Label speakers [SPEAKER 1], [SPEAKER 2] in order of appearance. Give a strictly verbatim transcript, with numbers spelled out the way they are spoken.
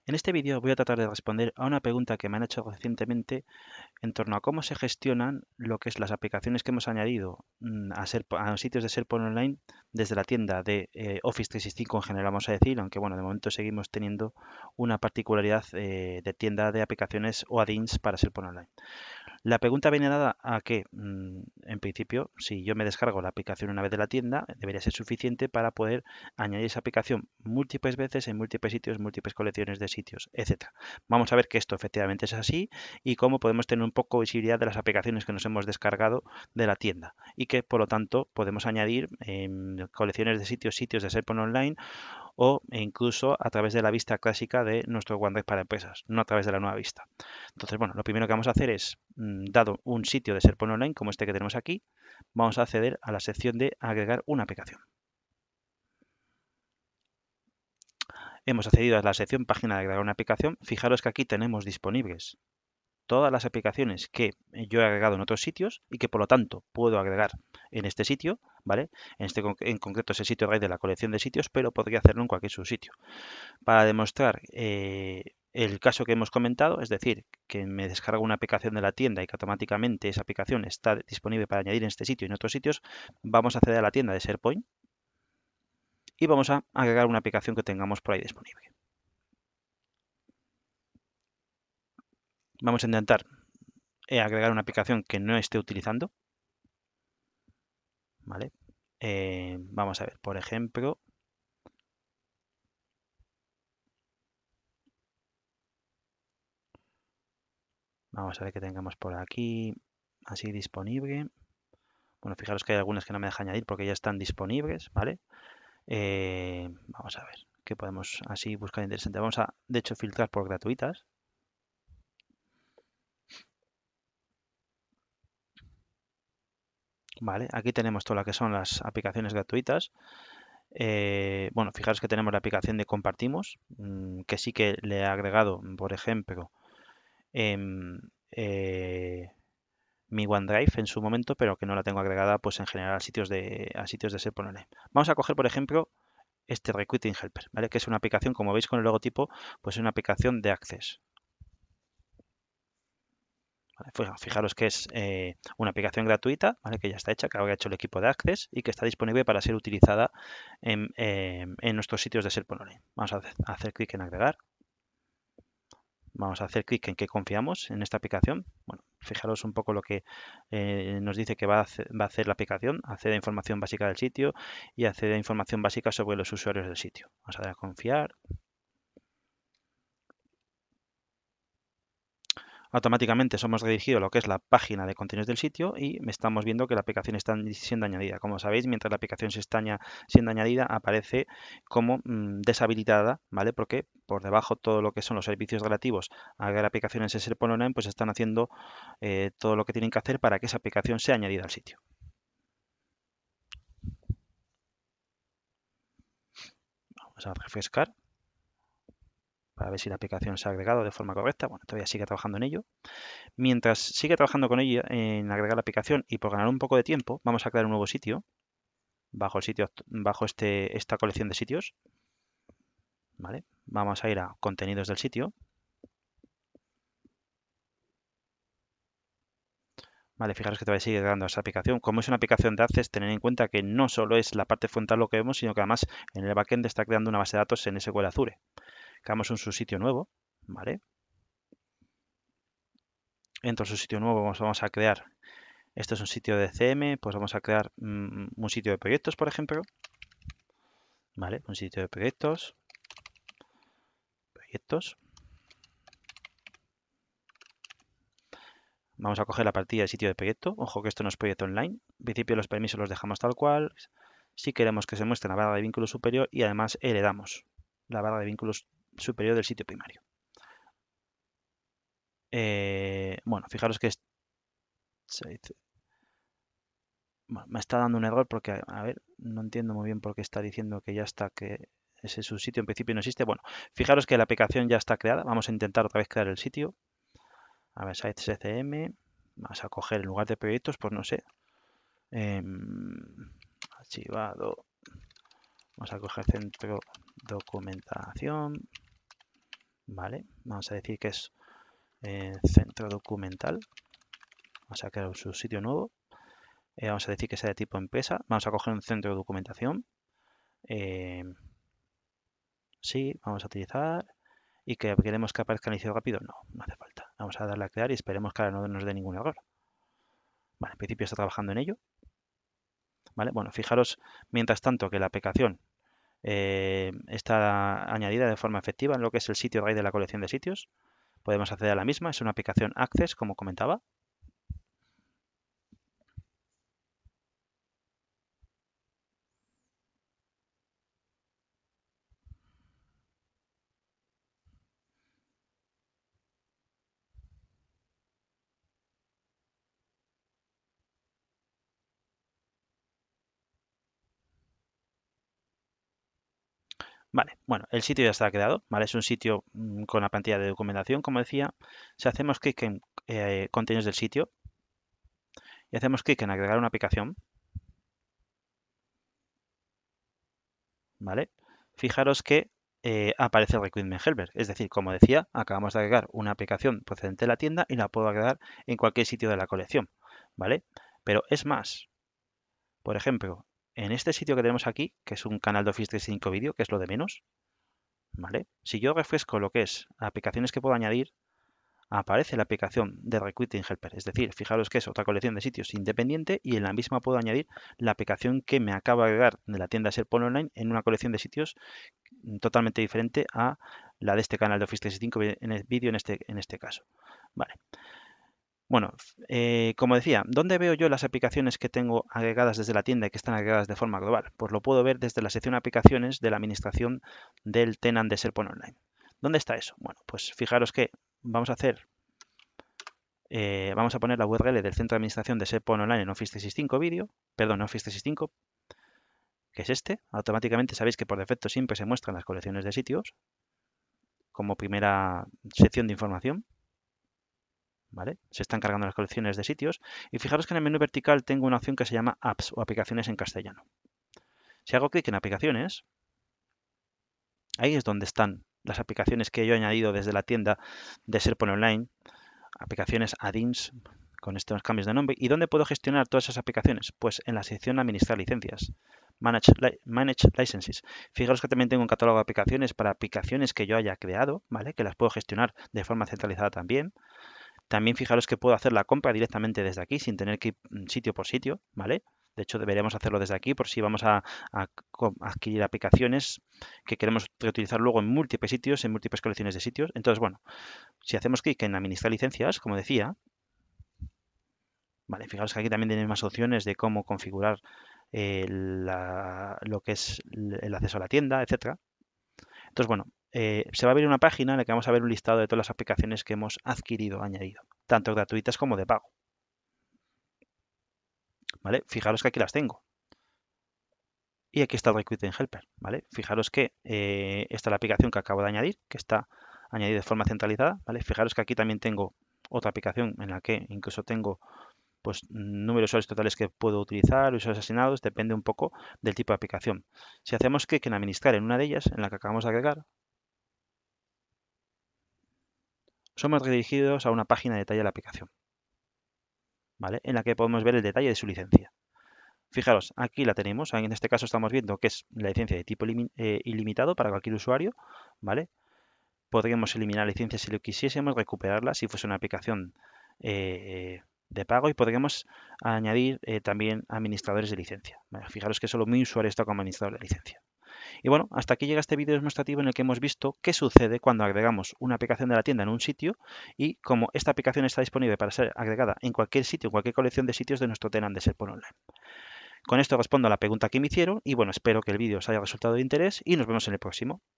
[SPEAKER 1] En este vídeo voy a tratar de responder a una pregunta que me han hecho recientemente en torno a cómo se gestionan lo que es las aplicaciones que hemos añadido mm, a, Serpo- a sitios de SharePoint Online desde la tienda de eh, Office trescientos sesenta y cinco en general, vamos a decir, aunque bueno, de momento seguimos teniendo una particularidad eh, de tienda de aplicaciones o add-ins para SharePoint Online. La pregunta viene dada a que, mm, en principio, si yo me descargo la aplicación una vez de la tienda, debería ser suficiente para poder añadir esa aplicación múltiples veces en múltiples sitios, múltiples colecciones de sitios, etcétera. Vamos a ver que esto efectivamente es así y cómo podemos tener un poco visibilidad de las aplicaciones que nos hemos descargado de la tienda y que, por lo tanto, podemos añadir en colecciones de sitios, sitios de SharePoint Online o e incluso a través de la vista clásica de nuestro OneDrive para empresas, no a través de la nueva vista. Entonces, bueno, lo primero que vamos a hacer es, mm, dado un sitio de SharePoint Online como este que tenemos aquí, vamos a acceder a la sección de agregar una aplicación. Hemos accedido a la sección página de agregar una aplicación. Fijaros que aquí tenemos disponibles todas las aplicaciones que yo he agregado en otros sitios y que por lo tanto puedo agregar en este sitio, ¿vale? En este en concreto es el sitio raíz de la colección de sitios, pero podría hacerlo en cualquier subsitio. Para demostrar eh, el caso que hemos comentado, es decir, que me descargo una aplicación de la tienda y que automáticamente esa aplicación está disponible para añadir en este sitio y en otros sitios, vamos a acceder a la tienda de SharePoint y vamos a agregar una aplicación que tengamos por ahí disponible. Vamos a intentar eh, agregar una aplicación que no esté utilizando, ¿vale? Eh, vamos a ver, por ejemplo, vamos a ver que tengamos por aquí así disponible. Bueno, fijaros que hay algunas que no me deja añadir porque ya están disponibles, ¿vale? Eh, vamos a ver qué podemos así buscar interesante. Vamos a, de hecho, filtrar por gratuitas. Vale, aquí tenemos todo lo que son las aplicaciones gratuitas. Eh, bueno, fijaros que tenemos la aplicación de compartimos, mmm, que sí que le he agregado, por ejemplo, em, eh, mi OneDrive en su momento, pero que no la tengo agregada pues en general a sitios de a sitios de SharePoint Online. Vamos a coger, por ejemplo, este Recruiting Helper, ¿vale? Que es una aplicación, como veis con el logotipo, pues es una aplicación de Access. ¿Vale? Fijaros que es eh, una aplicación gratuita, ¿vale? Que ya está hecha, que ha hecho el equipo de Access y que está disponible para ser utilizada en, eh, en nuestros sitios de SharePoint Online. Vamos a hacer, a hacer clic en agregar. Vamos a hacer clic en que confiamos en esta aplicación. Bueno, fijaros un poco lo que eh, nos dice que va a, hacer, va a hacer la aplicación, accede a información básica del sitio y accede a información básica sobre los usuarios del sitio. Vamos a dar a confiar. Automáticamente somos redirigidos a lo que es la página de contenidos del sitio y estamos viendo que la aplicación está siendo añadida. Como sabéis, mientras la aplicación se está siendo añadida, aparece como mmm, deshabilitada, ¿vale? Porque por debajo todo lo que son los servicios relativos a agregar aplicaciones en SharePoint Online, pues están haciendo eh, todo lo que tienen que hacer para que esa aplicación sea añadida al sitio. Vamos a refrescar para ver si la aplicación se ha agregado de forma correcta. Bueno, todavía sigue trabajando en ello. Mientras sigue trabajando con ella en agregar la aplicación y por ganar un poco de tiempo, vamos a crear un nuevo sitio bajo el sitio, bajo este, esta colección de sitios. ¿Vale? Vamos a ir a contenidos del sitio. Vale, fijaros que todavía sigue grabando esa aplicación. Como es una aplicación de Access, tened en cuenta que no solo es la parte frontal lo que vemos, sino que además en el backend está creando una base de datos en S Q L Azure. Creamos un subsitio nuevo, ¿vale? Entro en su sitio nuevo, vamos, vamos a crear, esto es un sitio de C M, pues vamos a crear mmm, un sitio de proyectos, por ejemplo, ¿vale? Un sitio de proyectos, proyectos. Vamos a coger la partida de sitio de proyecto. Ojo que esto no es proyecto online. En principio los permisos los dejamos tal cual. Si queremos que se muestre la barra de vínculo superior y además heredamos la barra de vínculos superior del sitio primario. Eh, bueno, fijaros que es, bueno, me está dando un error porque, a ver, no entiendo muy bien por qué está diciendo que ya está, que ese subsitio en principio no existe. Bueno, fijaros que la aplicación ya está creada. Vamos a intentar otra vez crear el sitio. A ver, site C C M. Vamos a coger en lugar de proyectos, pues no sé. Eh, archivado. Vamos a coger centro documentación. ¿vale? Vamos a decir que es eh, centro documental. Vamos a crear un subsitio nuevo. Eh, vamos a decir que sea de tipo empresa. Vamos a coger un centro de documentación. Eh, sí, vamos a utilizar. ¿Y que queremos que aparezca inicio rápido? No, no hace falta. Vamos a darle a crear y esperemos que ahora no nos dé ningún error. Vale, en principio está trabajando en ello. ¿Vale? Bueno, fijaros, mientras tanto, que la aplicación eh, está añadida de forma efectiva en lo que es el sitio raíz de la colección de sitios. Podemos acceder a la misma. Es una aplicación Access, como comentaba. Vale, bueno, el sitio ya está creado, ¿vale? Es un sitio mm, con la plantilla de documentación, como decía. Si hacemos clic en eh, contenidos del sitio y hacemos clic en agregar una aplicación, ¿vale? Fijaros que eh, aparece el Recruitment Helper. Es decir, como decía, acabamos de agregar una aplicación procedente de la tienda y la puedo agregar en cualquier sitio de la colección, ¿vale? Pero es más, por ejemplo, en este sitio que tenemos aquí, que es un canal de Office trescientos sesenta y cinco Video, que es lo de menos, ¿vale? Si yo refresco lo que es aplicaciones que puedo añadir, aparece la aplicación de Recruiting Helper. Es decir, fijaros que es otra colección de sitios independiente y en la misma puedo añadir la aplicación que me acaba de agregar de la tienda SharePoint Online en una colección de sitios totalmente diferente a la de este canal de Office trescientos sesenta y cinco en el vídeo en este, en este caso. Vale. Bueno, eh, como decía, ¿dónde veo yo las aplicaciones que tengo agregadas desde la tienda y que están agregadas de forma global? Pues lo puedo ver desde la sección aplicaciones de la administración del tenant de SharePoint Online. ¿Dónde está eso? Bueno, pues fijaros que vamos a hacer, eh, vamos a poner la U R L del centro de administración de SharePoint Online en Office trescientos sesenta y cinco vídeo, perdón, Office trescientos sesenta y cinco, que es este. Automáticamente sabéis que por defecto siempre se muestran las colecciones de sitios como primera sección de información. ¿Vale? Se están cargando las colecciones de sitios y fijaros que en el menú vertical tengo una opción que se llama Apps o aplicaciones en castellano. Si hago clic en aplicaciones, ahí es donde están las aplicaciones que yo he añadido desde la tienda de SharePoint Online, aplicaciones add-ins con estos cambios de nombre. ¿Y dónde puedo gestionar todas esas aplicaciones? Pues en la sección administrar licencias. Manage, li manage licenses. Fijaros que también tengo un catálogo de aplicaciones para aplicaciones que yo haya creado, ¿vale? Que las puedo gestionar de forma centralizada también. También fijaros que puedo hacer la compra directamente desde aquí sin tener que ir sitio por sitio, ¿vale? De hecho, deberíamos hacerlo desde aquí por si vamos a, a adquirir aplicaciones que queremos reutilizar luego en múltiples sitios, en múltiples colecciones de sitios. Entonces, bueno, si hacemos clic en administrar licencias, como decía, vale, fijaros que aquí también tenéis más opciones de cómo configurar eh, la, lo que es el acceso a la tienda, etcétera. Entonces, bueno, eh, se va a abrir una página en la que vamos a ver un listado de todas las aplicaciones que hemos adquirido, añadido, tanto gratuitas como de pago. ¿Vale? Fijaros que aquí las tengo. Y aquí está el Recruiting Helper, ¿vale? Fijaros que eh, esta es la aplicación que acabo de añadir, que está añadida de forma centralizada, ¿vale? Fijaros que aquí también tengo otra aplicación en la que incluso tengo pues número de usuarios totales que puedo utilizar, usuarios asignados, depende un poco del tipo de aplicación. Si hacemos clic en administrar en una de ellas, en la que acabamos de agregar, somos redirigidos a una página de detalle de la aplicación, ¿vale? En la que podemos ver el detalle de su licencia. Fijaros, aquí la tenemos. En este caso estamos viendo que es la licencia de tipo eh, ilimitado para cualquier usuario, ¿vale? Podríamos eliminar licencias si lo quisiésemos, recuperarla si fuese una aplicación eh, de pago y podríamos añadir eh, también administradores de licencia. ¿Vale? Fijaros que solo mi usuario está como administrador de licencia. Y bueno, hasta aquí llega este vídeo demostrativo en el que hemos visto qué sucede cuando agregamos una aplicación de la tienda en un sitio y cómo esta aplicación está disponible para ser agregada en cualquier sitio, en cualquier colección de sitios de nuestro tenant de SharePoint Online. Con esto respondo a la pregunta que me hicieron y bueno, espero que el vídeo os haya resultado de interés y nos vemos en el próximo.